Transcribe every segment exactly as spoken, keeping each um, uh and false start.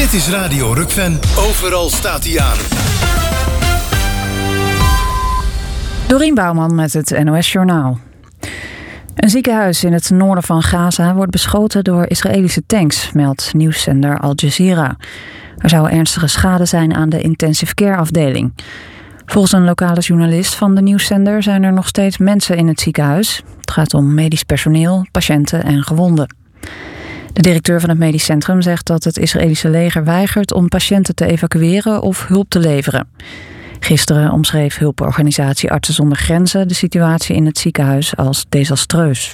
Dit is Radio Rukven. Overal staat hij aan. Dorien Bouwman met het N O S-journaal. Een ziekenhuis in het noorden van Gaza wordt beschoten door Israëlische tanks, meldt nieuwszender Al Jazeera. Er zou ernstige schade zijn aan de intensive care afdeling. Volgens een lokale journalist van de nieuwszender zijn er nog steeds mensen in het ziekenhuis. Het gaat om medisch personeel, patiënten en gewonden. De directeur van het medisch centrum zegt dat het Israëlische leger weigert om patiënten te evacueren of hulp te leveren. Gisteren omschreef hulporganisatie Artsen zonder Grenzen de situatie in het ziekenhuis als desastreus.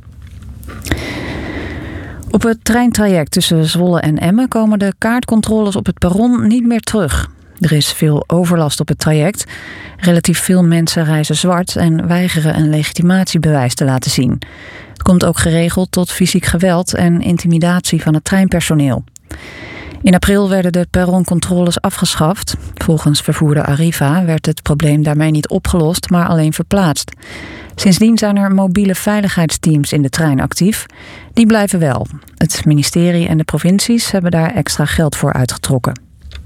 Op het treintraject tussen Zwolle en Emmen komen de kaartcontroles op het perron niet meer terug. Er is veel overlast op het traject. Relatief veel mensen reizen zwart en weigeren een legitimatiebewijs te laten zien. Het komt ook geregeld tot fysiek geweld en intimidatie van het treinpersoneel. In april werden de perroncontroles afgeschaft. Volgens vervoerder Arriva werd het probleem daarmee niet opgelost, maar alleen verplaatst. Sindsdien zijn er mobiele veiligheidsteams in de trein actief. Die blijven wel. Het ministerie en de provincies hebben daar extra geld voor uitgetrokken.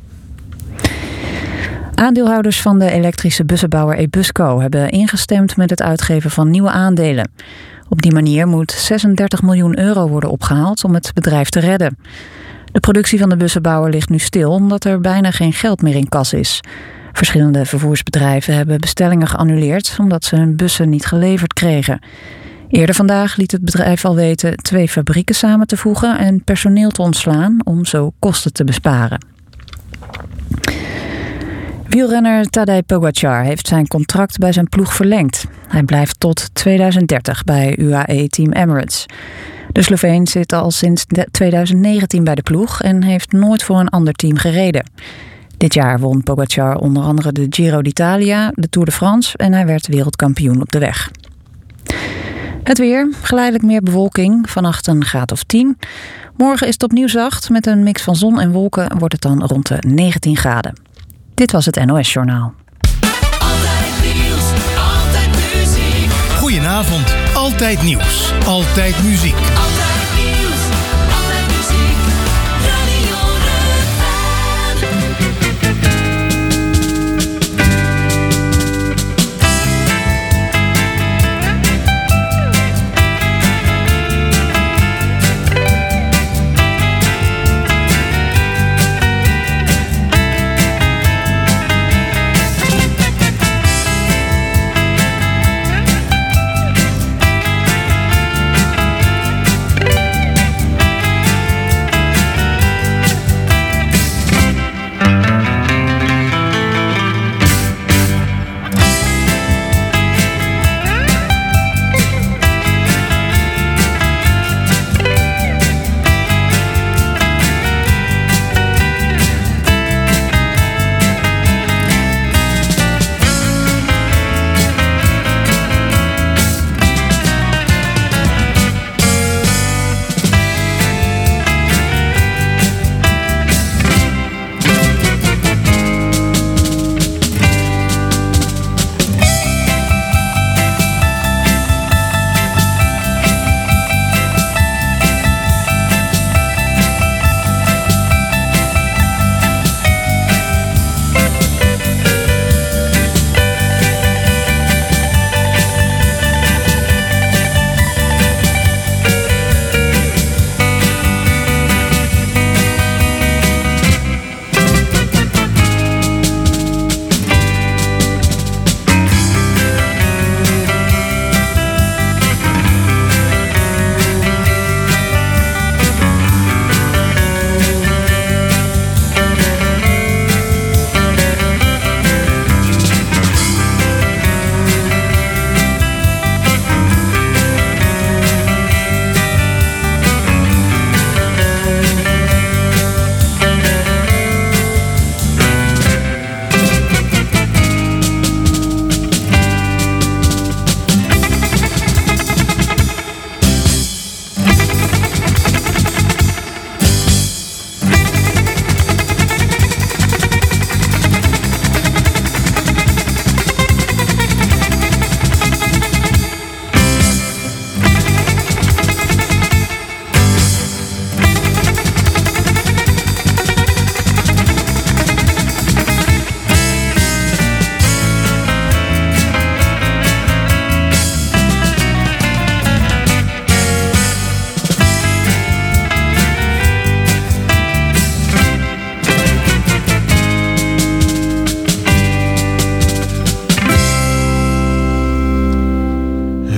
Aandeelhouders van de elektrische bussenbouwer Ebusco hebben ingestemd met het uitgeven van nieuwe aandelen. Op die manier moet zesendertig miljoen euro worden opgehaald om het bedrijf te redden. De productie van de bussenbouwer ligt nu stil omdat er bijna geen geld meer in kas is. Verschillende vervoersbedrijven hebben bestellingen geannuleerd omdat ze hun bussen niet geleverd kregen. Eerder vandaag liet het bedrijf al weten twee fabrieken samen te voegen en personeel te ontslaan om zo kosten te besparen. Wielrenner Tadej Pogačar heeft zijn contract bij zijn ploeg verlengd. Hij blijft tot tweeduizend dertig bij U A E-team Emirates. De Sloveen zit al sinds tweeduizend negentien bij de ploeg en heeft nooit voor een ander team gereden. Dit jaar won Pogačar onder andere de Giro d'Italia, de Tour de France en hij werd wereldkampioen op de weg. Het weer, geleidelijk meer bewolking, vannacht een graad of tien. Morgen is het opnieuw zacht, met een mix van zon en wolken wordt het dan rond de negentien graden. Dit was het N O S-journaal. Altijd nieuws, altijd muziek. Goedenavond, altijd nieuws, altijd muziek. Altijd nieuws, altijd muziek. Radio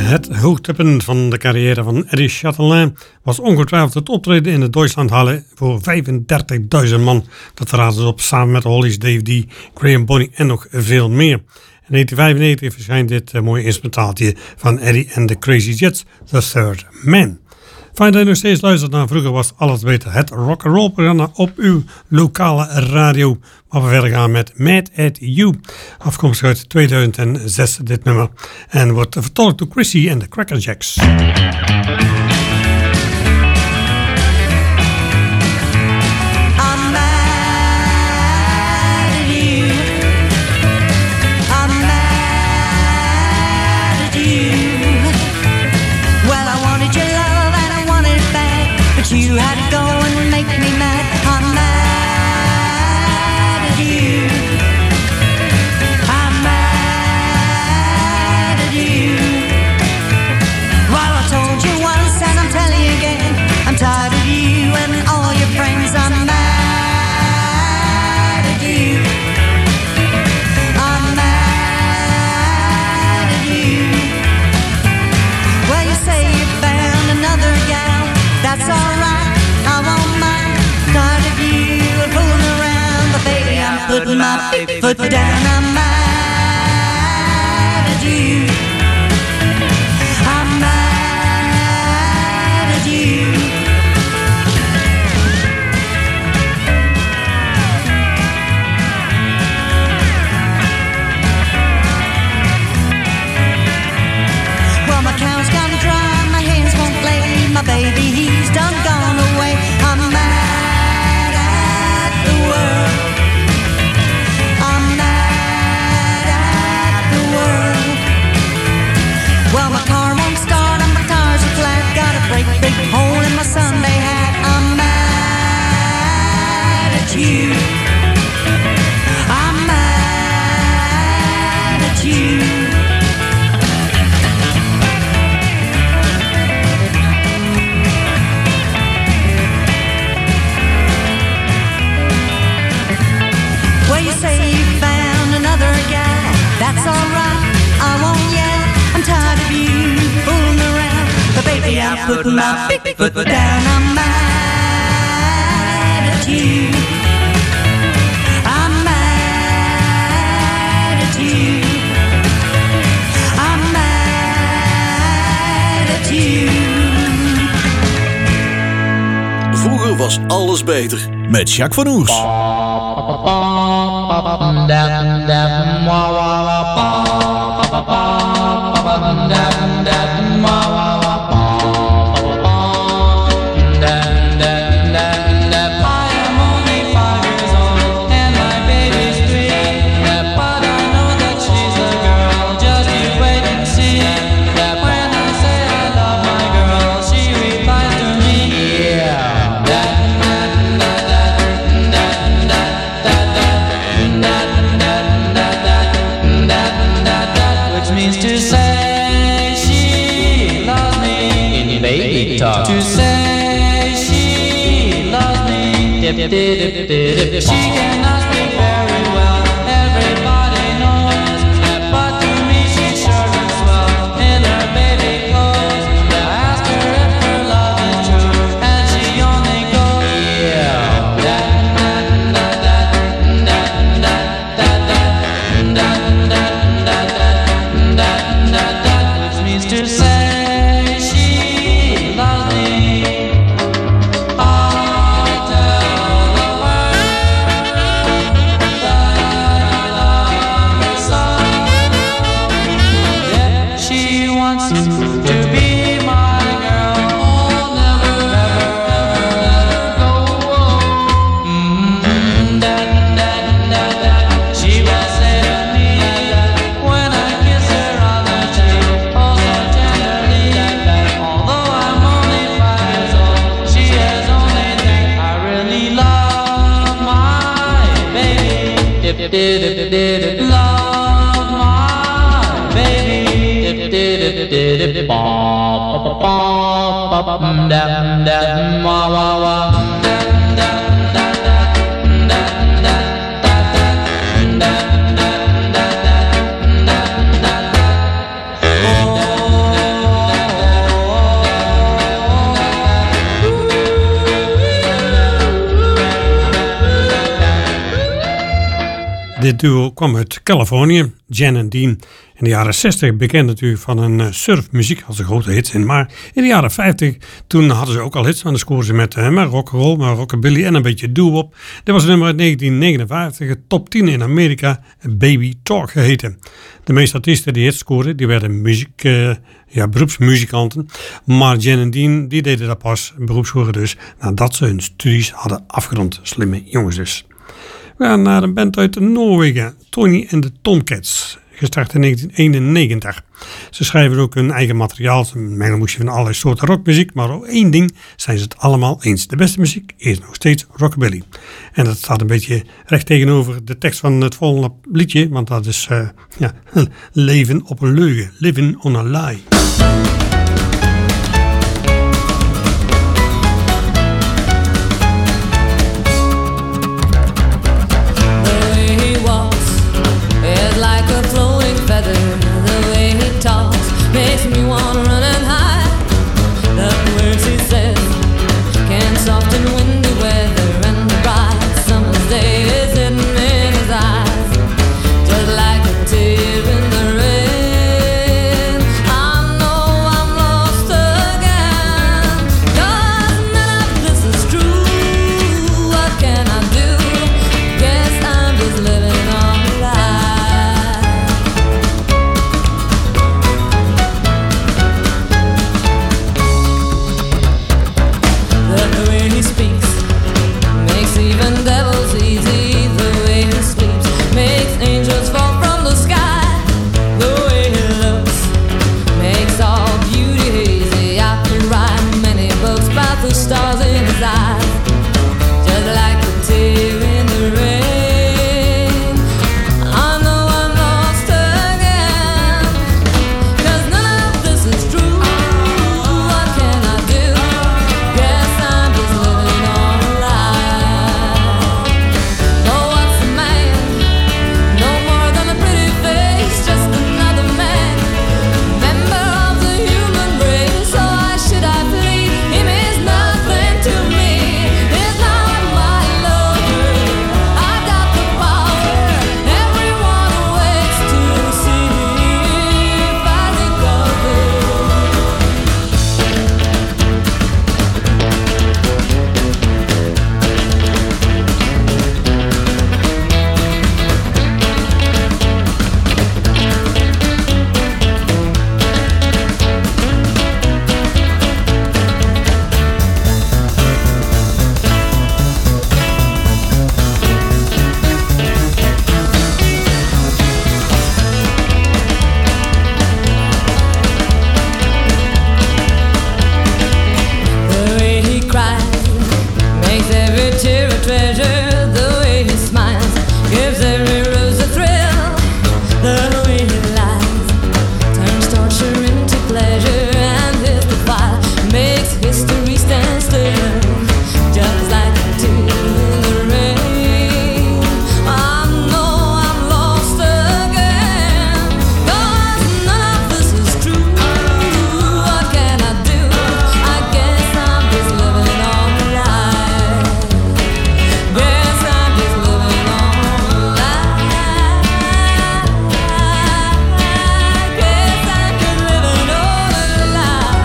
Het hoogtepunt van de carrière van Eddie Chatelain was ongetwijfeld het optreden in de Deutschlandhalle voor vijfendertigduizend man. Dat traden ze op samen met Hollies, Dave D, Graham Bonny en nog veel meer. In negentien vijfennegentig verschijnt dit uh, mooie instrumentaaltje van Eddie en the Crazy Jets, The Third Man. Fijn dat je nog steeds luistert naar Vroeger Was Alles Beter, het rock'n'roll programma op uw lokale radio. Maar we verder gaan met Mad at You, afkomstig uit tweeduizend zes dit nummer. En wordt vertolkt door Chrissy en de Crackerjacks. You had to go and make me mad. I'm mad at you. I'm mad at you. Well, I told you once and I'm telling you again, I'm tired of you and all your friends. I'm mad at you. I'm mad at you. Well, you say you found another gal. That's alright, I won't mind. Tired of you fooling around, but baby, I'm putting my big foot down. I'm mad at you. I'm mad at you. Well, my cow's gone dry, my hands won't play, my baby, he's done gone away. I'm mad at the world. I'm mad at the world. Well, my car won't start and my tires are flat. Got a great big hole in my Sunday hat. I'm mad at you. I'm mad at you. Say you found another gal, that's alright, I won't yell. I'm tired of you fooling around, but baby, I'm putting my big foot down. I'm mad at you. I'm mad at you. I'm mad at you. Vroeger was alles beter met Jacques van Oers. To say she loves me, dip, dip, dip, dip, dip. She cannot speak very well, everybody knows that, but to me she sure looks well in her baby clothes. I asked her if her love is true, and she only goes, yeah. That, that, that, that, that, that, that, that, that, that, that, that, that, which means to say. Love my baby. Oh Dit duo kwam uit Californië, Jan en Dean. In de jaren zestig bekend natuurlijk van een uh, surfmuziek, had ze grote hits in. Maar in de jaren vijftig, toen hadden ze ook al hits. Want dan scoorden ze met, uh, met rock'n'roll, maar rockabilly en een beetje doo-wop. Dit was een nummer uit negentien negenenvijftig, top tien in Amerika, Baby Talk geheten. De meeste artiesten die hits scoorden, die werden muziek, uh, ja, beroepsmuzikanten. Maar Jan en Dean, die deden dat pas, beroepshoeren dus, nadat ze hun studies hadden afgerond. Slimme jongens dus. We gaan naar een band uit Noorwegen, Tony and the Tomcats, gestart in negentien eenennegentig. Ze schrijven ook hun eigen materiaal, een mengelmoesje van allerlei soorten rockmuziek, maar op één ding zijn ze het allemaal eens. De beste muziek is nog steeds rockabilly. En dat staat een beetje recht tegenover de tekst van het volgende liedje, want dat is uh, ja, leven op een leugen, living on a lie. Makes me wanna run and hide. The words he says can soften windy weather, and the bright summer's day is hidden in his eyes, just like a tear in the rain. I know I'm lost again, 'cause none of this is true. What can I do? Guess I'm just living on a lie. Even devils easy, the way he sleeps makes angels fall from the sky. The way he looks makes all beauty hazy. I could write many books about the stars in his eyes, just like a tear in the rain. I know I'm lost again, 'cause none of this is true. What can I do? Guess I'm just living on a lie. Oh, what's a man? No more than a pretty face, just another man, member of the human race. So why should I flee? He means nothing to me. He's not my lover. I got the power. Everyone waits to see if I recover. The way he cries makes every tear a treasure. The way he smiles gives every rose a thrill. The way he lies turns torture into pleasure, and his profile makes history stand still, just like a tear in the rain. I know I'm lost again, 'cause none of this is true. What can I do? I guess I'm just living on a lie. Guess I'm just living on a lie. Guess I'm just living on a lie.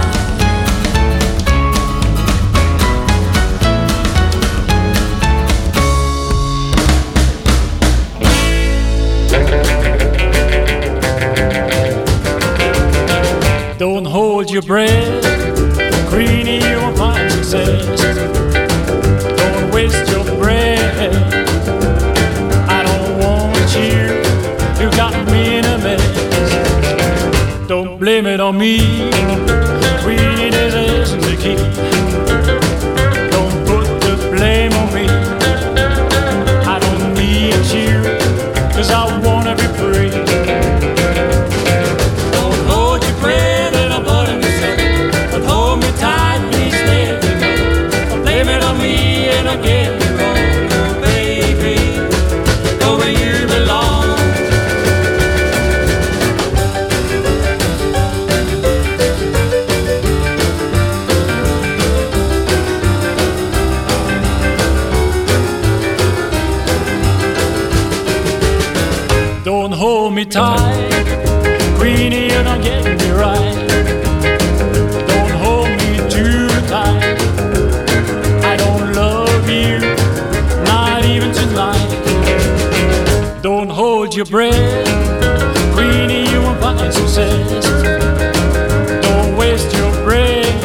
Don't hold your breath, Queenie, you'll find success. Don't waste your breath, I don't want you, you got me in a mess. Don't blame it on me, Queenie, this isn't the key. Don't put the blame on me, I don't need you, 'cause I wanna be free. Don't hold your breath and I'm putting this up, but hold me tight, please let me go. Don't blame it on me and I'll get me wrong, oh baby, go where you belong. tight. Queenie, you're not getting me right. Don't hold me too tight. I don't love you, not even tonight. Don't hold your breath. Queenie, you won't find success. Don't waste your breath.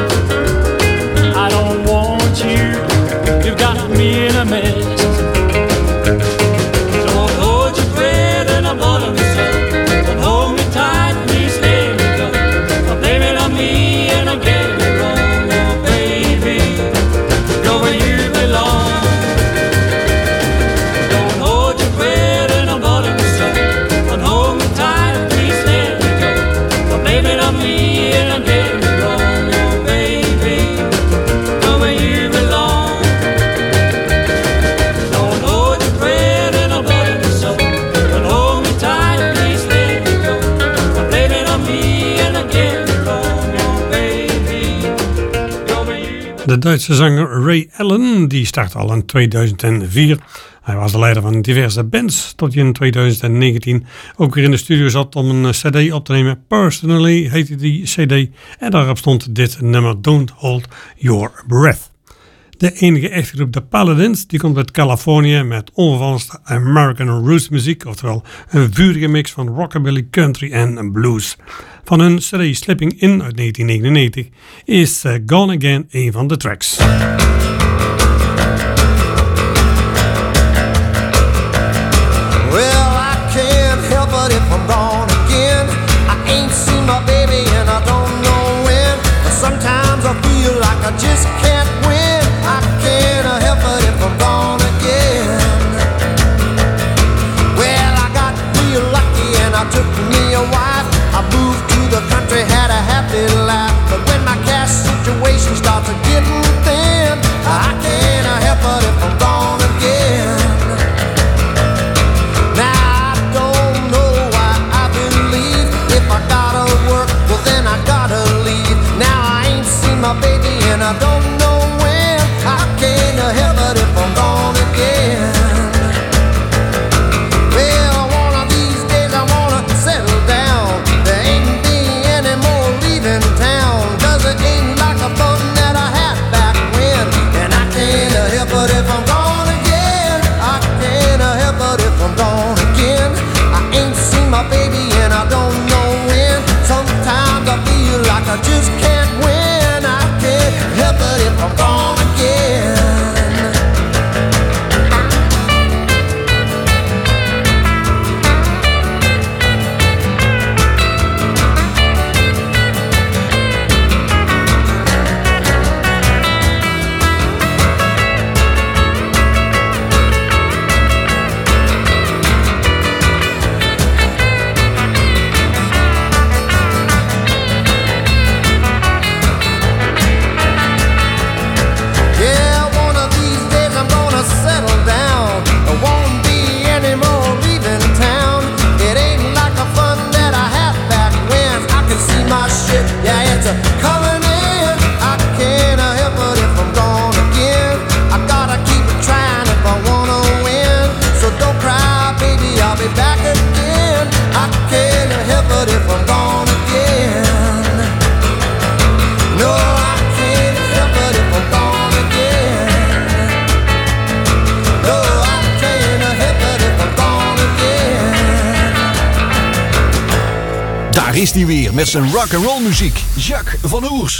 I don't want you. You've got me in a mess. Don't hold your breath and I'm bottom yourself. Don't hold me tight, please let me go. Don't blame it on me and I'm getting it wrong. Oh baby, go where you belong. Don't hold your breath and I'm bottom yourself. Don't hold me tight, please let me go. Don't blame it on me and I'm getting it wrong. Oh baby, go where you belong. Don't hold your breath and I'm bottom yourself. Don't hold me tight, please let me go. Don't blame it on me and I'm getting it wrong. Oh baby, go where you belong. De Duitse zanger Ray Allen die startte al in tweeduizend vier. Hij was de leider van diverse bands tot hij in tweeduizend negentien ook weer in de studio zat om een cd op te nemen. Personally heette die cd en daarop stond dit nummer Don't Hold Your Breath. De enige echte groep, de Paladins, die komt uit Californië met onvervalste American roots muziek, oftewel een vurige mix van rockabilly, country en blues. Van hun cd Slipping In uit negentien negenennegentig is uh, Gone Again een van de tracks. Well, I can't help it if I'm gone again. I ain't seen my baby and I don't know when. But sometimes I feel like I just can't win. I can't help it if I'm gone again. Well, I got real lucky and I took me a wife. I moved to the country, had a happy life. But when my cash situation starts getting thin, I can't help it if I'm gone again. Now I don't know why I believe if I gotta work, well then I gotta leave. Now I ain't seen my baby and I don't know when. I can't help it if I'm gone again. Well, one of these days I wanna settle down. There ain't be any more leaving town, 'cause it ain't like the fun that I had back when. And I can't help it if I'm gone again. I can't help it if I'm gone again. I ain't seen my baby and I don't know when. Sometimes I feel like I just can't win. I can't help it if I'm gone again. Yeah, one of these days I'm gonna settle down. There won't be any more leaving town. It ain't like the fun that I had back when. I can see my shit, yeah, it's a coming in. I can't help it if I'm gone again. I gotta keep trying if I wanna win. So don't cry, baby, I'll be back again. I can't help it if I'm gone again. No, I can't help it if I'm gone again. No, I can't help it if I'm gone again. Daar is hij weer met zijn rock'n'roll muziek. Jacques van Oers.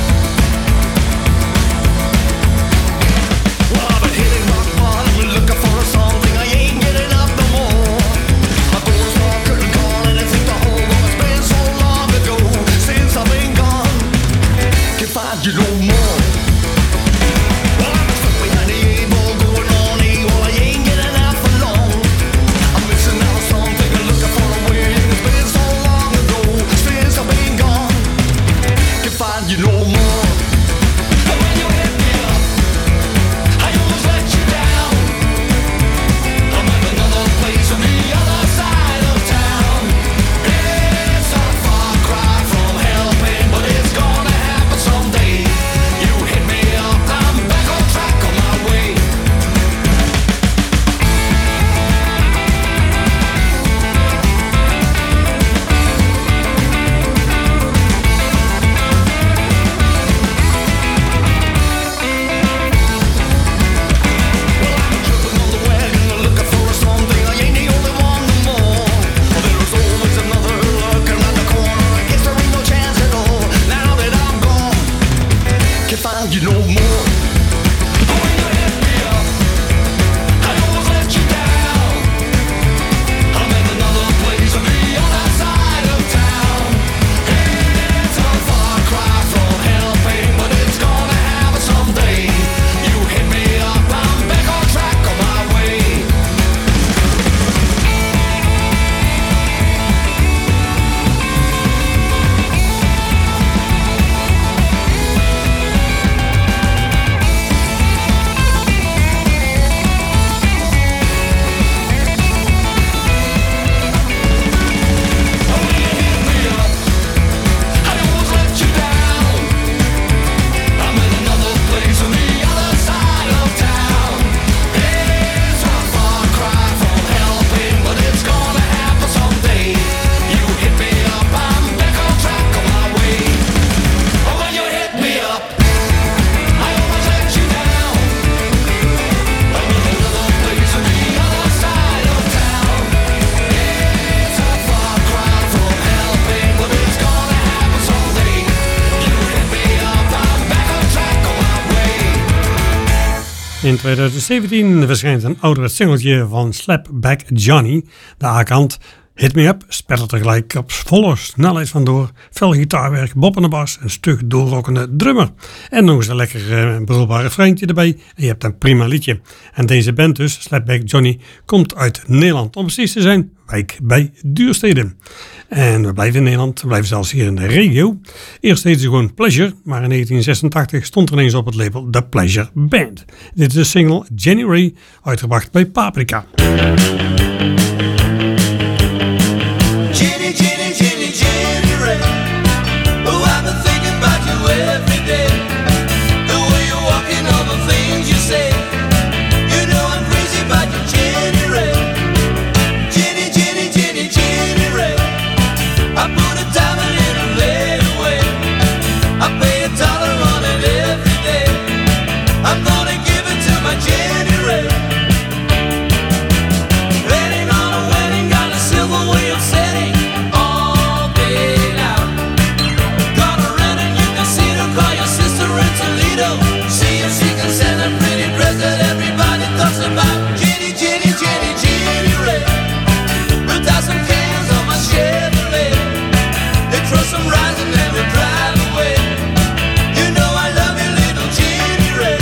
Well, I've been hitting rock bottom, looking for something I ain't getting up no more. My door's locked, curtain call, and I think the whole world's been so long ago since I've been gone. Can't find you no more. Well, I'm stuck behind the eight ball going on, eh? Well, I ain't getting out for long. I'm missing out on something, looking for a way. It's been so long ago since I've been gone. Can't find you no more. In twintig zeventien verschijnt een ouderwets singeltje van Slapback Johnny. De A-kant Hit Me Up spettert er gelijk op volle snelheid vandoor. Fel gitaarwerk, Bob aan de bas, een stug doorrokkende drummer. En nog eens een lekker uh, brulbaar refreintje erbij. En je hebt een prima liedje. En deze band dus, Slapback Johnny, komt uit Nederland. Om precies te zijn, wijk bij Duurstede. En we blijven in Nederland, we blijven zelfs hier in de regio. Eerst heette ze gewoon Pleasure, maar in negentien zesentachtig stond er ineens op het label The Pleasure Band. Dit is de single Jenny Ray, uitgebracht bij Paprika. Jenny, Jenny, Jenny, Jenny Ray. Oh, I've been thinking about you every day. The way you're walking, all the things you say. You know I'm crazy about you, Jenny Ray. Jenny, Jenny, Jenny, Jenny Ray. I put a diamond in a layaway. I pay a dollar on it every day. I'm gonna give it to my Jenny Ray. Wedding on a wedding, got a silver wheel setting. All paid out. Got a rent and you can see her, call your sister in Toledo. See if she can send a pretty dress that everybody talks about. Jenny, Jenny, Jenny, Jenny Ray. We'll toss some cans on my Chevrolet. They throw some rides and then we'll drive away. You know I love you, little Jenny Ray.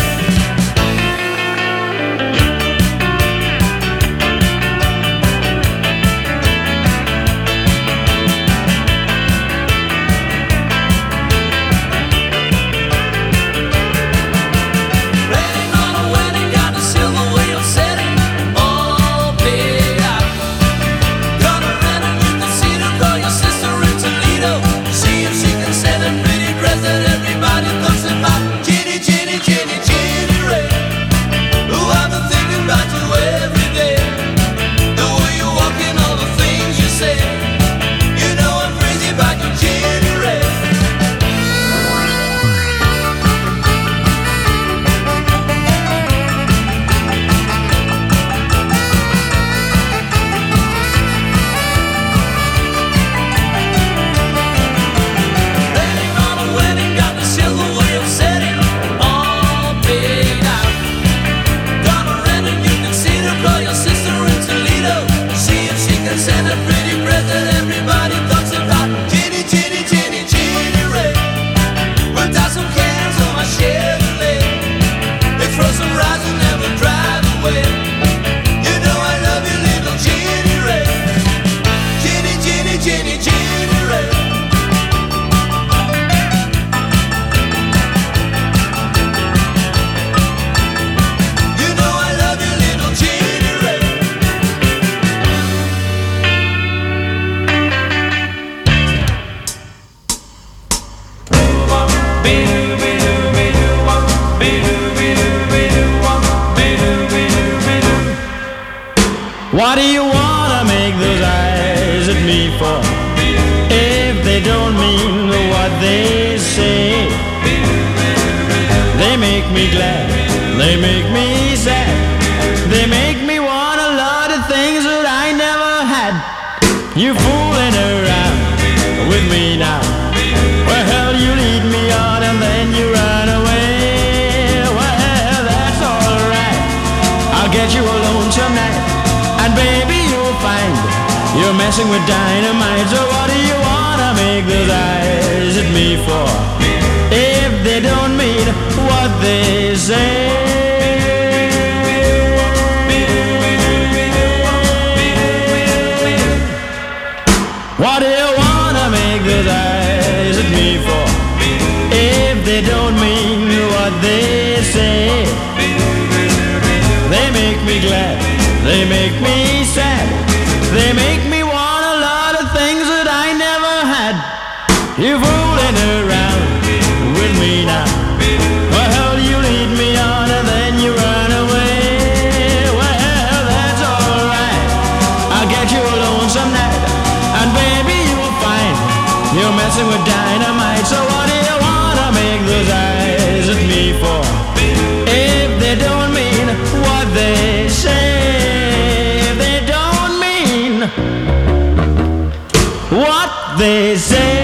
Wedding on a wedding, got a silver wheel setting. All paid out. Got a rent and you can see her, call your sister in Toledo. See if she can send a pretty dress that everybody talks about. Jenny, Jenny, Jenny, Jenny Ray. Oh, I've been thinking about you every day. The way you walk and all the things you say. You know I'm crazy about you, Jenny Ray. Wedding on a wedding, got the silver wheel setting. All paid out. Got a rent and you can see her, call your sister in Toledo. See if she can send a pretty dress that everybody talks about. Jenny, Jenny, Jenny, Jenny Ray. We'll toss some cans on my Chevrolet. They throw some rides and then we'll drive away. You know I love you, little Jenny Ray. Jenny, Jenny, Jenny, Jenny Ray. You know I love you, little Jenny Ray. What do you wanna make those eyes at me for? If they don't mean what they say. They make me glad, they make me sad. They make me want a lot of things that I never had. You fooling around with me now. Well, you lead me on and then you run away. Well, that's alright, I'll get you alone tonight. And baby, you'll find you're messing with dynamite. So what do you wanna make those eyes at me for? If they don't mean what they say. What do you wanna make those eyes at me for? If they don't mean what they say. They make me glad, they make me sad. They make me want a lot of things that I never had. You're fooling around with me now. Well, you lead me on and then you run away. Well, that's alright, I'll get you alone some night. And baby, you'll find you're messing with dynamite. So what do you wanna make those eyes at me for? If they don't mean what they say. If they don't mean what they say.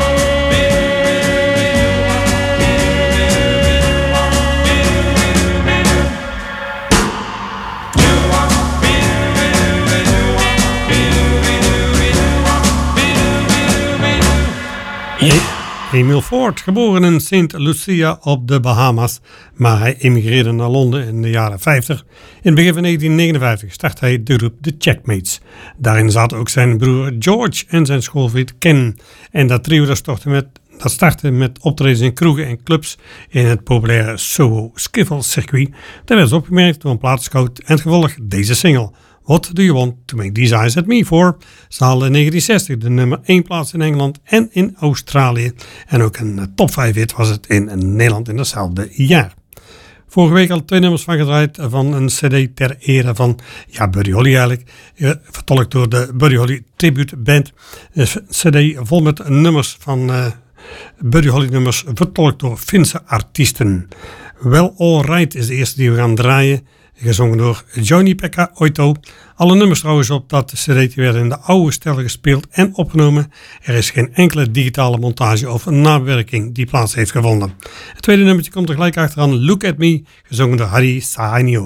Emil Ford, geboren in Saint Lucia op de Bahama's, maar hij emigreerde naar Londen in de jaren vijftig. In het begin van negentien negenenvijftig startte hij de groep The Checkmates. Daarin zaten ook zijn broer George en zijn schoolvriend Ken. En dat trio dat startte met, dat startte met optredens in kroegen en clubs in het populaire Soho Skiffle circuit. Daar werd ze opgemerkt door een platenscout en het gevolg deze single. What do you want to make these eyes at me for? Ze haalden in negentien zestig de nummer één plaats in Engeland en in Australië. En ook een top vijf hit was het in Nederland in hetzelfde jaar. Vorige week al twee nummers van gedraaid van een cd ter ere van ja, Buddy Holly eigenlijk. Vertolkt door de Buddy Holly Tribute Band. Een cd vol met nummers van uh, Buddy Holly nummers vertolkt door Finse artiesten. Well Alright is de eerste die we gaan draaien. Gezongen door Johnny-Pekka Oito. Alle nummers trouwens op dat cd werden in de oude stijl gespeeld en opgenomen. Er is geen enkele digitale montage of nabewerking die plaats heeft gevonden. Het tweede nummertje komt er gelijk achteraan. Look at Me, gezongen door Harry Sahainio.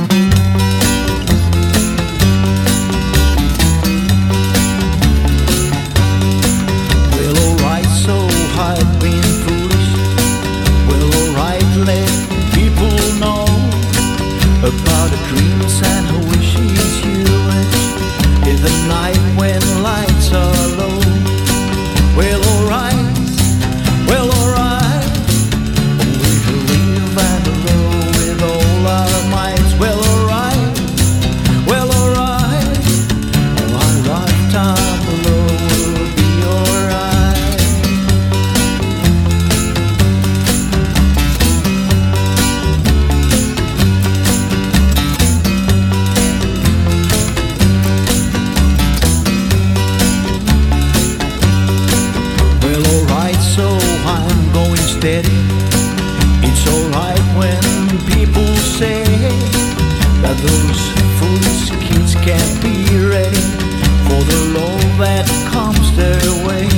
Well, alright, so I've been foolish. Well, alright, let people know about the dreams and her wishes you wish in the night when lights are low. Well, alright, well, alright, we can live and roll with all our minds. Well, alright, well, alright, our lifetime alone will be alright. So I'm going steady. It's alright when people say that those foolish kids can't be ready for the love that comes their way.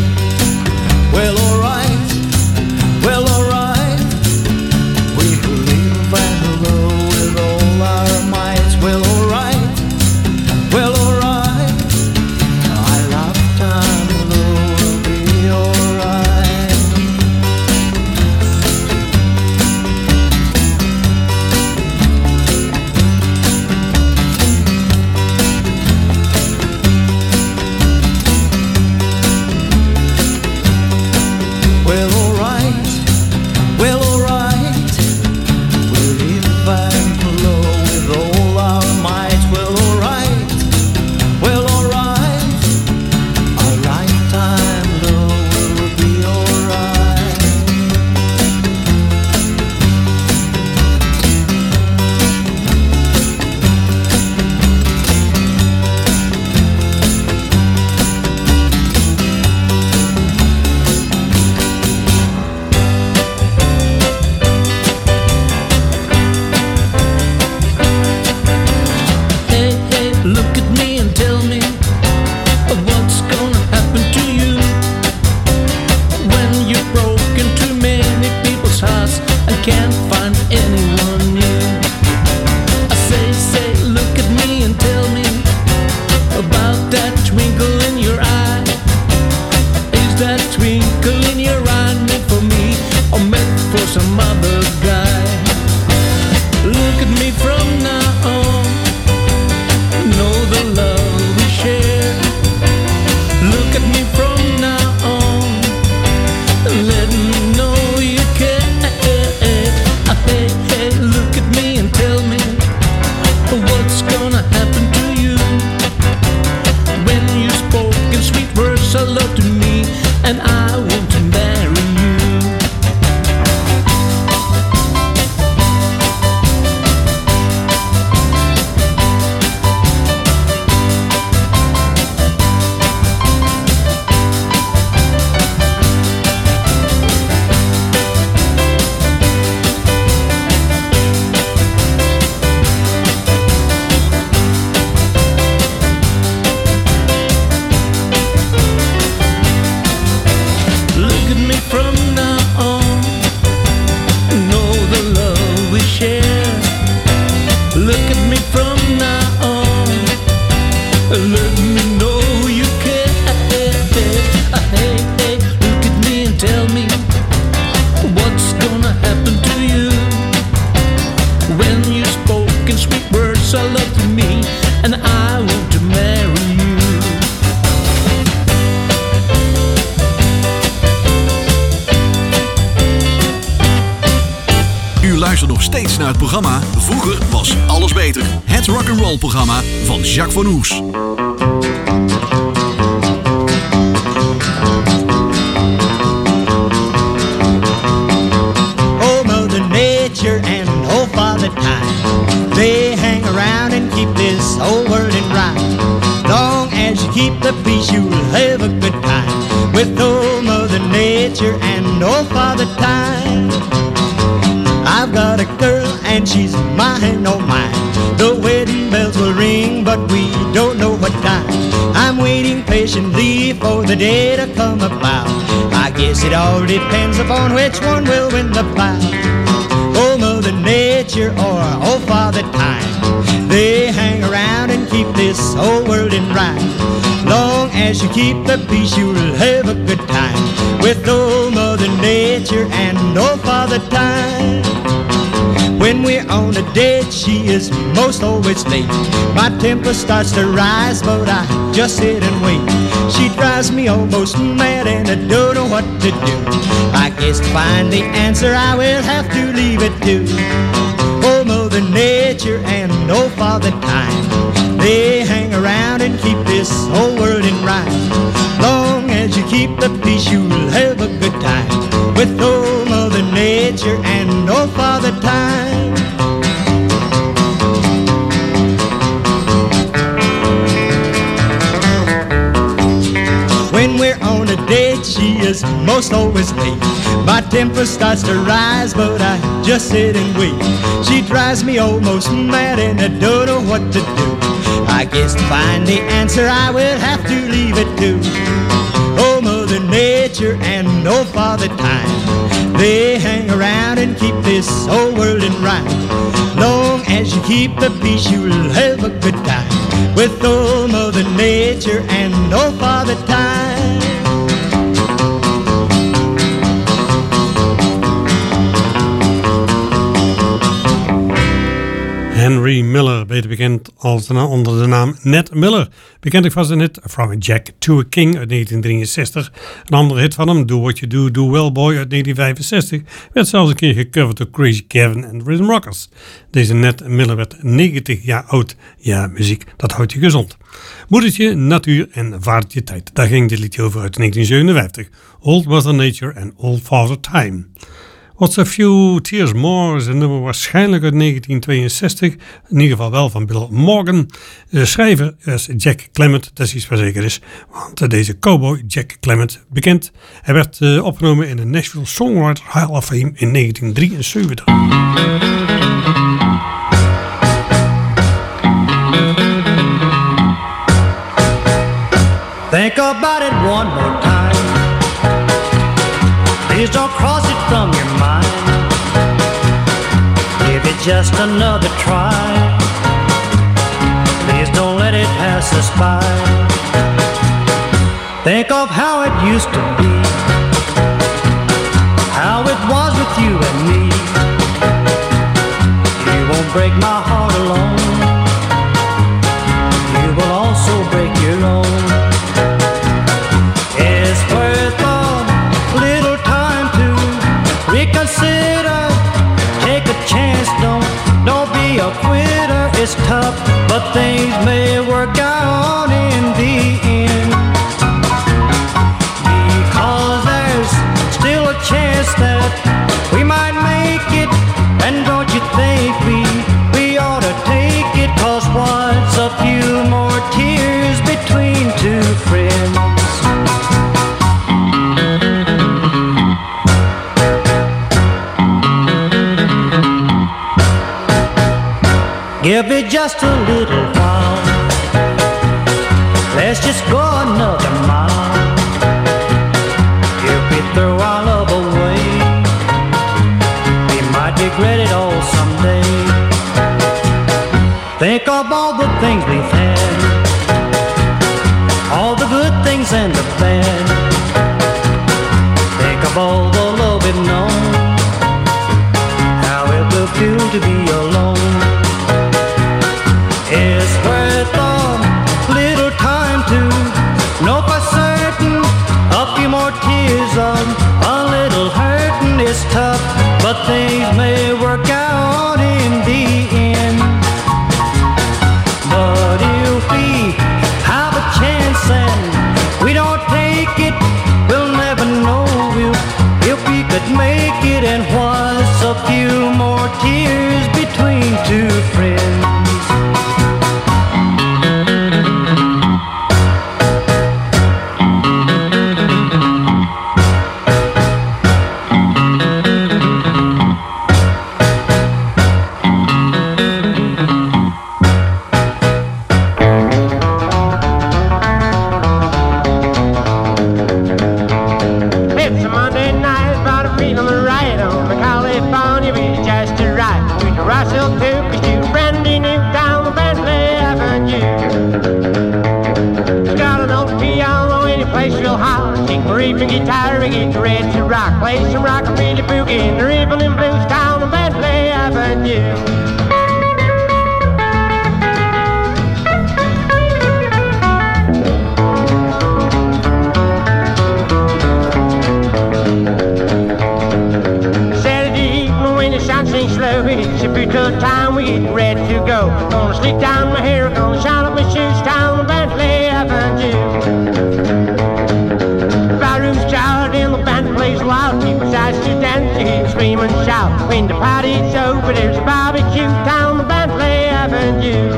Well, alright, well, alright, we live and roll with all our minds. Well, alright, well, alright, our lifetime will be alright. and I want to marry nog steeds naar het programma Vroeger was alles beter. Het rock'n'roll programma van Jacques van Oes. Oh, Mother Nature and oh, Father Time, they hang around and keep this whole world in rhyme. Long as you keep the peace, you'll have a good time with old Mother Nature and old Father Time. I've got a girl and she's mine, oh mine. The wedding bells will ring, but we don't know what time. I'm waiting patiently for the day to come about. I guess it all depends upon which one will win the bout. Oh, Mother Nature or oh, Father Time, they hang around and keep this whole world in rhyme. Long as you keep the peace, you'll have a good time with old Mother Nature and old Father Time. When we're on a date, she is most always late. My temper starts to rise, but I just sit and wait. She drives me almost mad and I don't know what to do. I guess to find the answer I will have to leave it to oh, Mother Nature and oh, Father Time, they hang around and keep this whole world in rhyme. Long as you keep the peace, you'll have a good time with old Mother Nature and old Father Time. When we're on a date, she is most always late. My temper starts to rise, but I just sit and wait. She drives me almost mad and I don't know what to do. I guess to find the answer I will have to leave it to oh, Mother Nature and oh, Father Time, they hang around and keep this whole world in rhyme. Long as you keep the peace, you'll have a good time with old Mother Nature and old Father Time. Henry Miller, beter bekend als de, onder de naam Ned Miller. Bekend was een hit From a Jack to a King uit negentien drieënzestig. Een andere hit van hem, Do What You Do, Do Well Boy uit negentien vijfenzestig, werd zelfs een keer gecoverd door Crazy Kevin en Rhythm Rockers. Deze Ned Miller werd negentig jaar oud. Ja, muziek, dat houdt je gezond. Moedertje, natuur en vadertje tijd. Daar ging dit liedje over uit negentien zevenenvijftig. Old Mother Nature en Old Father Time. What's a Few Tears More is een nummer waarschijnlijk uit negentien tweeënzestig. In ieder geval wel van Bill Morgan. De schrijver is Jack Clement, dat is iets wat zeker is. Want deze cowboy, Jack Clement, bekend. Hij werd uh, opgenomen in de Nashville Songwriter Hall of Fame in negentien drieënzeventig. Think about it one more time. Please don't cross it from your mind. Give it just another try. Please don't let it pass us by. Think of how it used to be, how it was with you and me. You won't break my heart alone. You will also break your own. It's worth a little time to reconsider. Take a chance, don't, don't be a quitter. It's tough, but things may work out in the end. Because there's still a chance that we might make it. And don't you think we, we ought to take it? Cause what's a few more tears between two friends? Give it just a little while. Let's just go another mile. If we throw our love away, we might regret it all someday. Think of all the things we've had, all the good things and the bad. Think of all the love we've known, how it will feel to be alone. It's worth a little time to know for certain. A few more tears on a little hurting is tough, but things may work out in the end. But if we have a chance and we don't take it, we'll never know if, if we could make it. And what's a few more tears between two friends? Guitar, we get ready to rock. Play some rockabilly boogie in the rhythm and blues town on Bentley Avenue. Saturday evening when the sun sinks slow, it's a beautiful time, we get ready to go. Gonna slick down my hair, gonna shine up my shoes town on Bentley Avenue. Plays loud, people's eyes to dance, you hear scream and shout. When the party's over, there's a barbecue down on Bentley Avenue.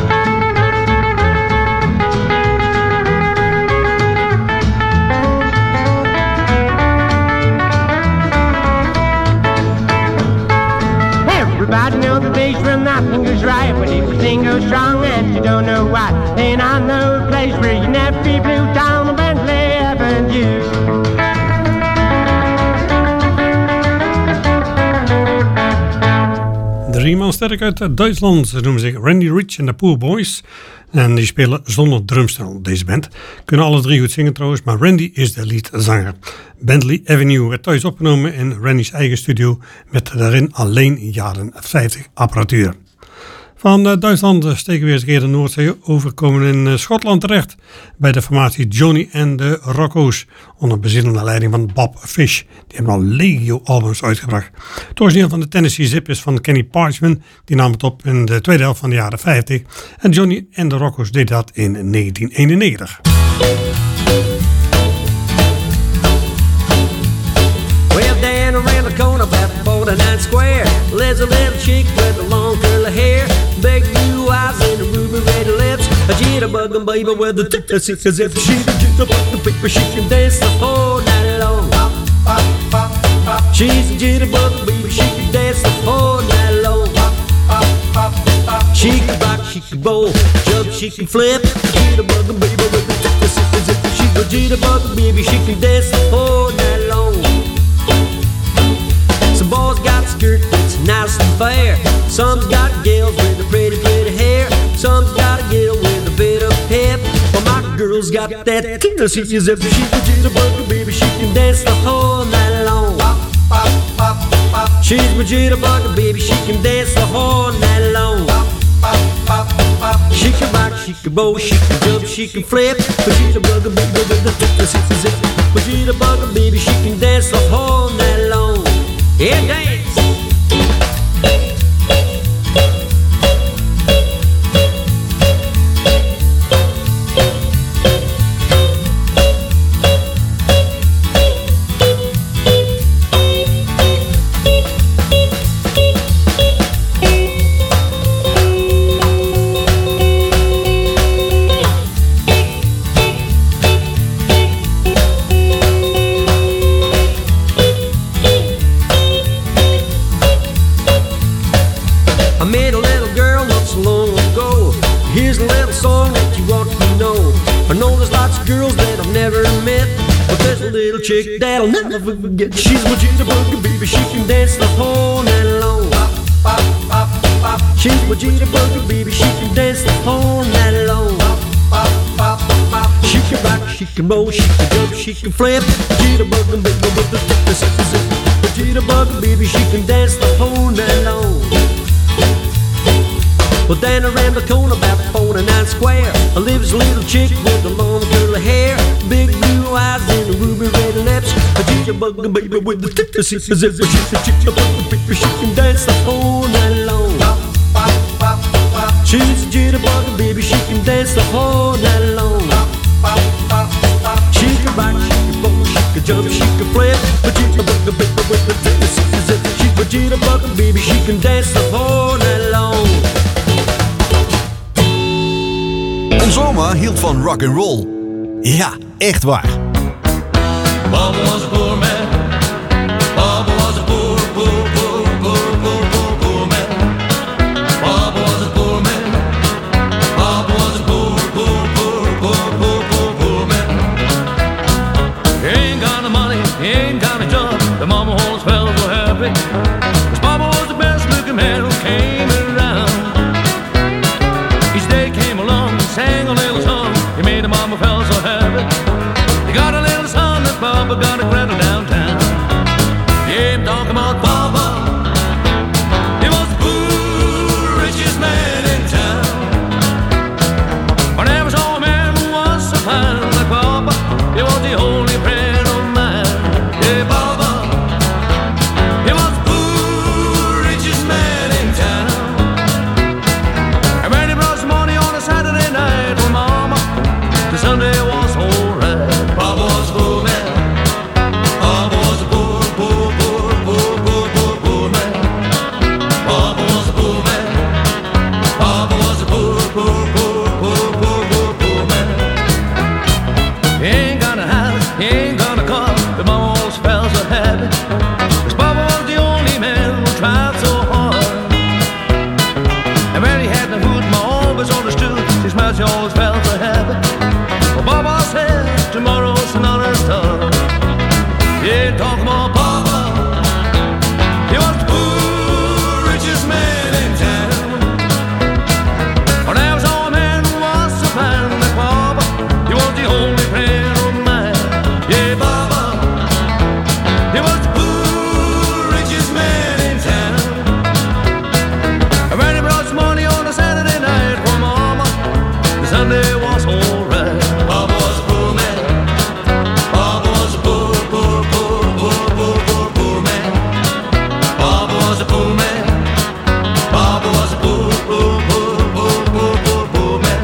Everybody knows the days when nothing goes right, but if everything goes wrong and you don't know why, then I know a place where you never be blue down on Bentley Avenue. Drie man sterk uit Duitsland. Ze noemen zich Randy Rich en de Poor Boys. En die spelen zonder drumstel, deze band. Kunnen alle drie goed zingen trouwens, maar Randy is de leadzanger. Bentley Avenue werd thuis opgenomen in Randy's eigen studio met daarin alleen jaren vijftig apparatuur. Van Duitsland steken we eens een keer de Noordzee over, komen in Schotland terecht bij de formatie Johnny and the Rocco's onder bezielende leiding van Bob Fish. Die hebben al legio albums uitgebracht. Het origineel van de Tennessee Zip is van Kenny Parchman, die nam het op in de tweede helft van de jaren vijftig. En Johnny and the Rocco's deed dat in negentien eenennegentig. Well, down around the corner about forty-nine square, there's a little chick with the long curly hair, big blue eyes and the ruby red lips, a jitterbugging baby with the tick as if she the jitterbug baby, she can dance the whole night long. She's a jitterbug baby, she can dance the whole night long. She can rock, she can roll, jump, she can flip, jitterbugging baby with the tick as if she's a jitterbug baby, she can dance the whole night long. Some boys got a skirt that's nice and fair, some's got gals with a pretty, pretty hair, some's got a gal with a bit of pep. Well, my girl's got that Tennessee zip, she's a jitterbug baby, she can dance the whole night long. She's my jitterbug baby, she can dance the whole night long. She can rock, she can roll, she can jump, she can flip, but she's a bugger baby with the Tennessee zip. But she's a bugger baby, she can dance the whole night long. Yeah, dance. Chick that'll never forget. She's my jitterbug baby, she can dance the whole night long. She's my jitterbug baby, she can dance the whole night long. She can rock, she can roll, she can jump, she can flip. Jitterbug baby with the thick zip zip. The jitterbug baby, she can dance the whole night long. Well, then around the corner about forty-nine square, lives a little chick with the long curly hair, big blue eyes and the ruby red lips. A a bugger baby with the tick to see the zipper. She can chick a bugger baby, she can dance the whole night long. She's a jitterbugger baby, she can dance the whole night long. She can rock, she can roll, she can jump, she can play. But jitterbugger baby with the tick to see the zipper. She's a jitterbugger baby, she can dance the whole night long. Onze oma hield van rock and roll. Ja, echt waar. Baba was a poor man. Baba was a poor, poor, poor, poor, poor, poor, poor man. Baba was a poor man. Baba was a poor, poor, poor, poor, poor, poor, poor man. He ain't got no money, he ain't got a job. The mama always felt so happy. 'Cause Baba was the best looking man who came around. Each day came along, sang a little song. He made the mama feel so happy. They got a little son that Baba got a cradle downtown. Yeah, I'm talking about Baba. He was the poor, richest man in town. I never saw a man who was so fine like Baba. He was the only friend of mine. Yeah, Baba. He was the poor, richest man in town. And when he brought some money on a Saturday night for Mama, the Sunday was alright. Baba was a poor man. Baba was a poor, poor, poor, poor, poor, poor, poor man. Baba was a poor man. Baba was a poor, poor, poor, poor, poor, poor, poor man. He ain't got a house, he ain't got a car, but Mama always felt so happy. 'Cause Baba was the only man who tried so hard. And when he had no food, Ma always understood. His mouth, she always felt so happy. Well, Baba said, tomorrow's another star. Yeah, talk about Baba. He was the poor, richest man in town. When I was all a man who was so fine like Baba, he was the only friend of mine. Yeah, Baba. He was the poor, richest man in town. And when he brought some money on a Saturday night for Mama, the Sunday was alright. Baba was a poor man. Baba was a poor, poor, poor, poor, poor, poor, poor man. Baba was a poor man. Baba was a poor, poor, poor, poor, poor, poor, poor man.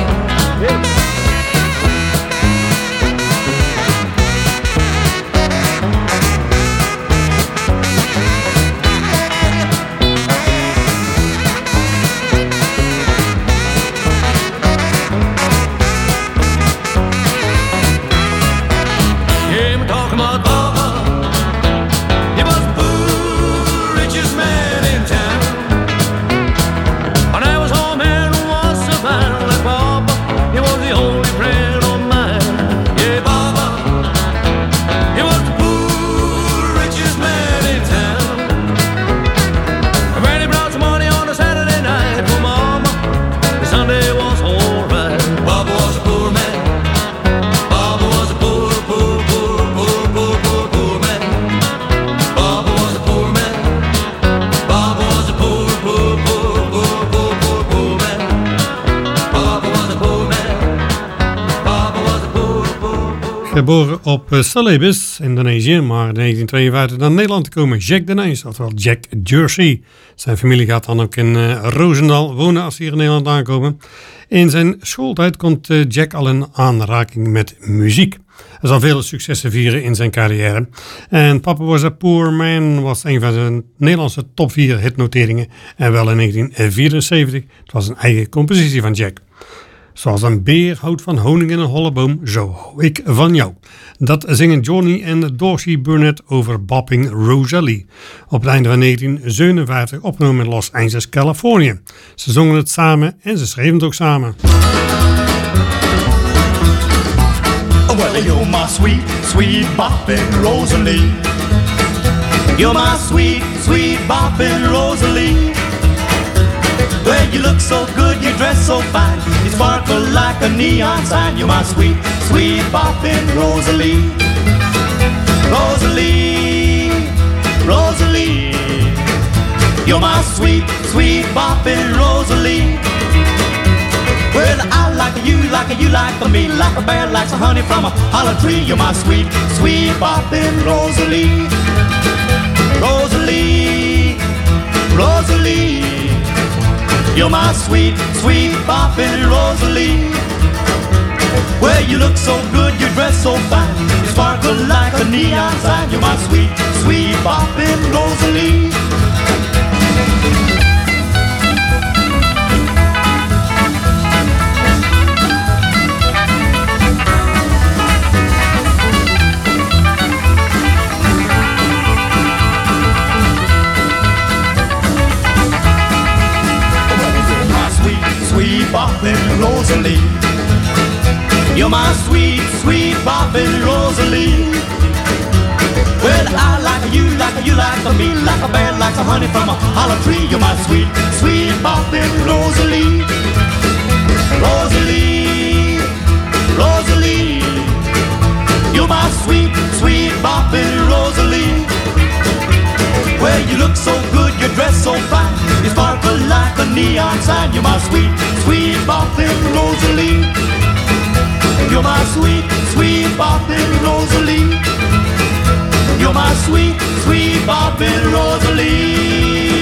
Yeah, I'm talking about Baba. He was the poor, richest man in town. And I was all man who was so fine like Baba. He was the only friend of mine. Yeah, Baba. He was the poor, richest man in town. And when he brought some money on a Saturday night for Mama, the Sunday was alright. Baba was a poor man. Baba was a poor, poor, poor, poor, poor, poor, poor man. Baba was a poor man. Baba was a poor, poor, poor, poor, poor, poor, poor man. Baba was a poor man. Baba was a poor, poor, poor. Geboren op eh, Celebes, Indonesië, maar in negentien tweeënvijftig naar Nederland te komen. Jack de Nijs, oftewel Jack Jersey. Zijn familie gaat dan ook in eh, Roosendaal wonen als ze hier in Nederland aankomen. In zijn schooltijd komt eh, Jack al in aanraking met muziek. Hij zal vele successen vieren in zijn carrière. En Papa Was a Poor Man was een van zijn Nederlandse top vier hitnoteringen. En wel in negentien vierenzeventig. Het was een eigen compositie van Jack. Zoals een beer houdt van honing in een holle boom, zo hou ik van jou. Dat zingen Johnny en Dorsey Burnett over Bopping Rosalie. Op het einde van negentien zevenenvijftig opgenomen in Los Angeles, Californië. Ze zongen het samen en ze schreven het ook samen. Well, you're my sweet, sweet bopping Rosalie. You're my sweet, sweet bopping Rosalie. Well, you look so good, you dress so fine, you sparkle like a neon sign. You're my sweet, sweet bopping Rosalie. Rosalie, Rosalie. You're my sweet, sweet bopping Rosalie. Well, I like you like a, you like a me, like a bear likes a honey from a hollow tree. You're my sweet, sweet boppin' Rosalie, Rosalie, Rosalie. You're my sweet, sweet boppin' Rosalie. Well, you look so good, you dress so fine, you sparkle like a neon sign. You're my sweet, sweet boppin' Rosalie. Sweet boppin' Rosalie. You're my sweet, sweet boppin' Rosalie. Well, I like you, like you like me, like a bear likes a honey from a hollow tree. You're my sweet, sweet boppin' Rosalie. Rosalie, Rosalie. You're my sweet, sweet boppin' Rosalie. Well, you look so good, you dress so fine, you sparkle like a neon sign. You're my sweet, sweet boppin' Rosalie. You're my sweet, sweet boppin' Rosalie. You're my sweet, sweet boppin' Rosalie.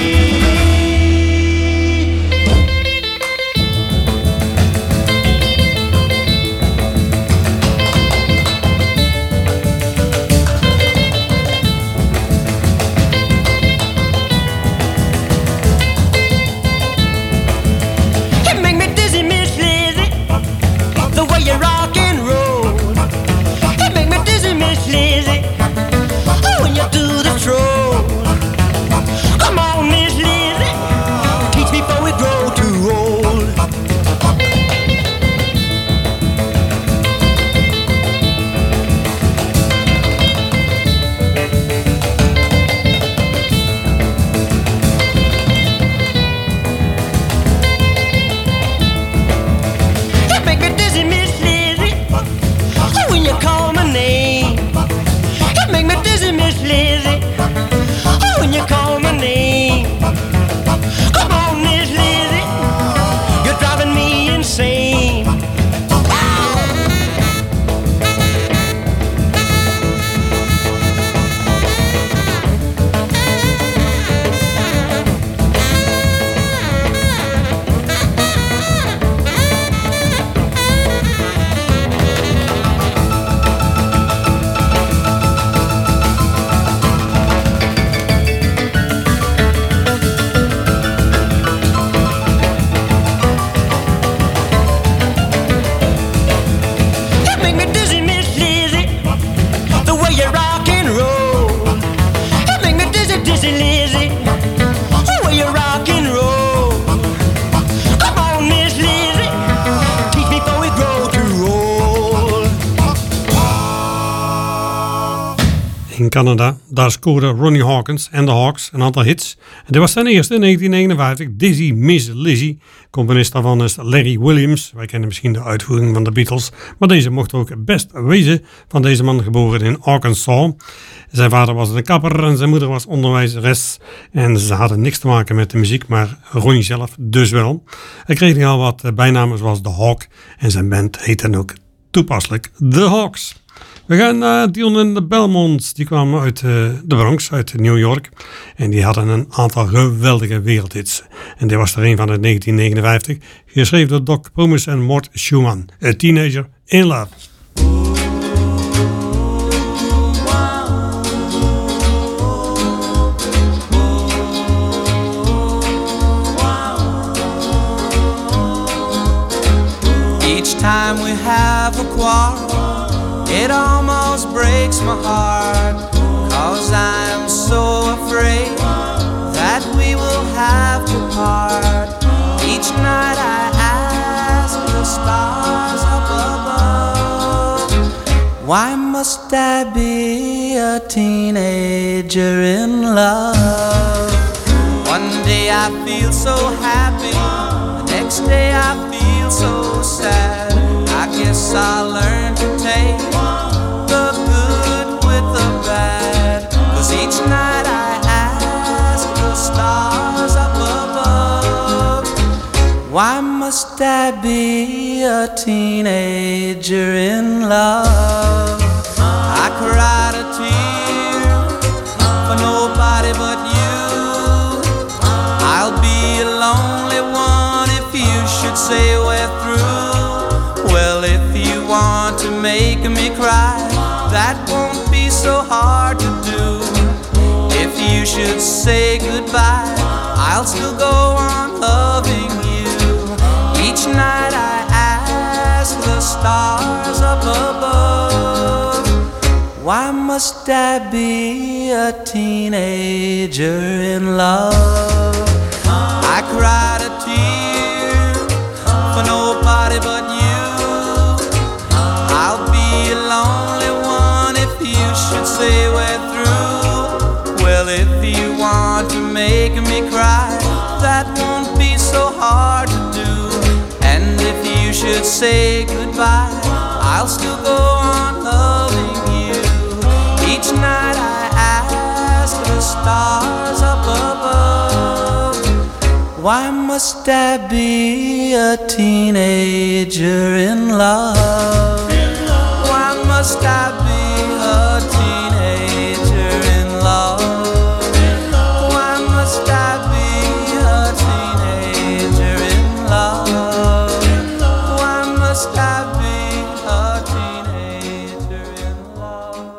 In Canada, daar scoorde Ronnie Hawkins en de Hawks een aantal hits. En dit was zijn eerste in negentien negenenvijftig, Dizzy Miss Lizzy. Componist daarvan is Larry Williams. Wij kennen misschien de uitvoering van de Beatles, maar deze mocht ook best wezen. Van deze man, geboren in Arkansas. Zijn vader was een kapper en zijn moeder was onderwijzeres. En ze hadden niks te maken met de muziek, maar Ronnie zelf dus wel. Hij kreeg al wat bijnamen zoals The Hawk en zijn band heette dan ook toepasselijk The Hawks. We gaan naar Dion en de Belmonts. Die kwamen uit uh, de Bronx, uit New York. En die hadden een aantal geweldige wereldhits. En dit was er een van uit negentien negenenvijftig. Geschreven door Doc Pomus en Mort Schumann. A Teenager in Love. Each time we have a quarrel, it almost breaks my heart, 'cause I'm so afraid that we will have to part. Each night I ask the stars up above, why must I be a teenager in love? One day I feel so happy, the next day I feel so sad. I guess I'll learn to take the good with the bad, 'cause each night I ask the stars up above, why must must I be a teenager in love? I cried a tear for nobody but you. I'll be a lonely one if you should say we're through. Well, if you want to make me cry, that won't be so hard to do. If you should say goodbye, I'll still go on loving you. Each night I ask the stars up above, why must I be a teenager in love? I cried a tear for nobody but you. I'll be a lonely one if you should say we're through. Well, if you want to make me cry, that won't be so hard to do. And if you should say goodbye, I'll still go on loving you. Each night I ask the stars up above, why must I be a teenager in love? Why must I be a teenager in love? Why must I be a teenager in love? Why must I be a teenager in love?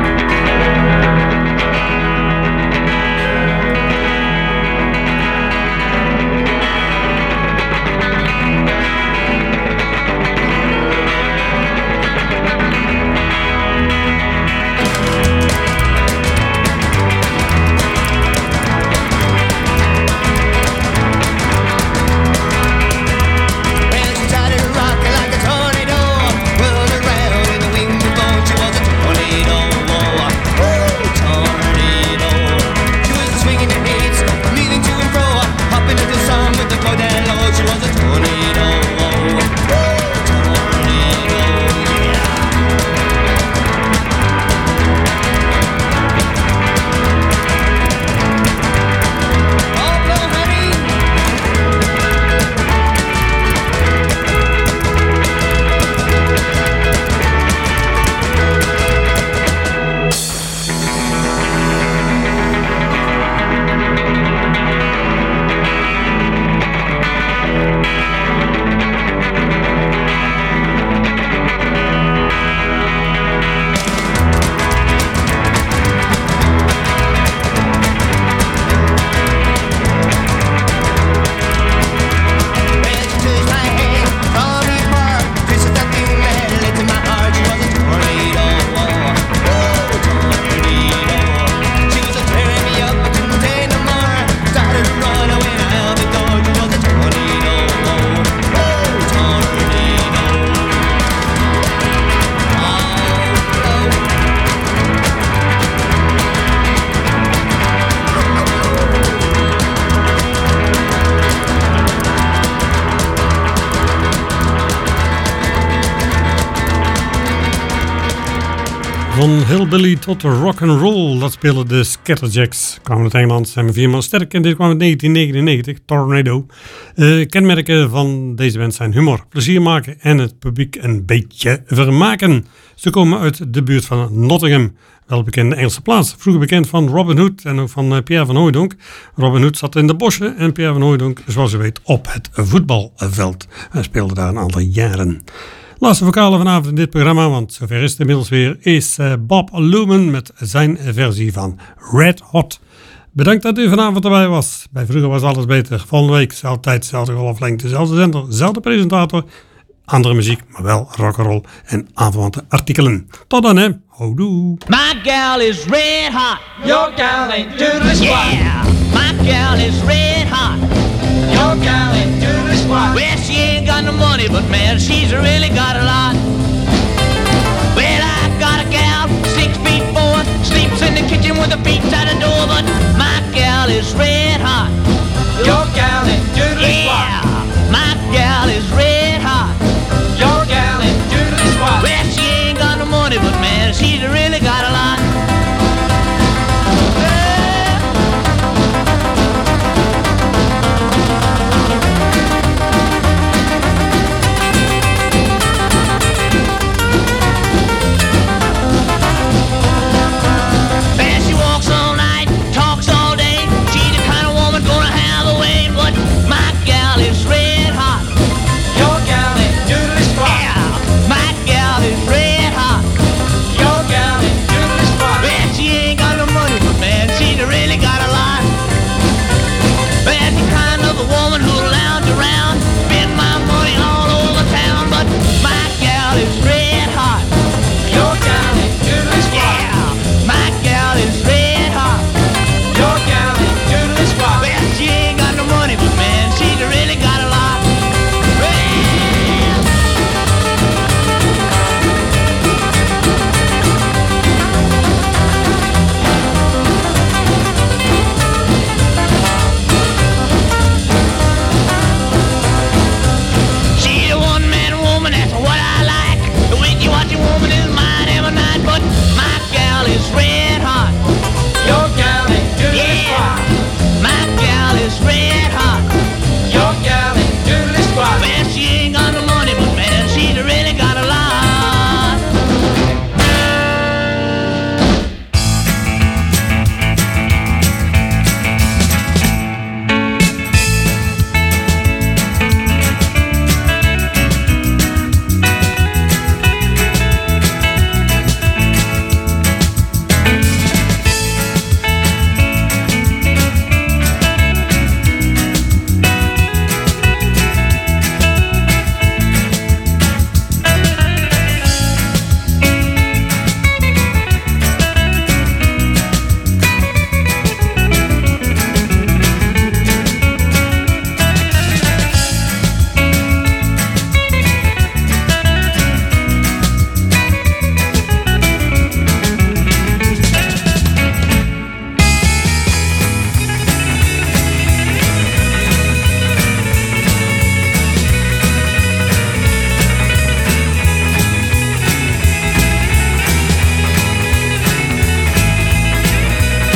Van Hillbilly tot rock and roll, dat spelen de Scatterjacks. Kwamen uit Engeland, zijn maar vier man sterk en dit kwam uit negentien negenennegentig, Tornado. Uh, kenmerken van deze band zijn humor, plezier maken en het publiek een beetje vermaken. Ze komen uit de buurt van Nottingham, wel bekende Engelse plaats. Vroeger bekend van Robin Hood en ook van uh, Pierre van Hooijdonk. Robin Hood zat in de bossen en Pierre van Hooijdonk, zoals u weet, op het voetbalveld. Hij speelde daar een aantal jaren. Laatste vocale vanavond in dit programma, want zover is het inmiddels weer, is uh, Bob Lumen met zijn versie van Red Hot. Bedankt dat u vanavond erbij was. Bij Vroeger Was Alles Beter. Volgende week, zelfde tijd, zelfde golflengte, zelfde zender, zelfde presentator. Andere muziek, maar wel rock'n'roll en aanverwante artikelen. Tot dan, hè. Houdoe. My gal is red hot. Your gal ain't doodly squat. Yeah, my gal is red hot. Your gal ain't doodly squat. Well, she ain't got no money, but man, she's really got a lot.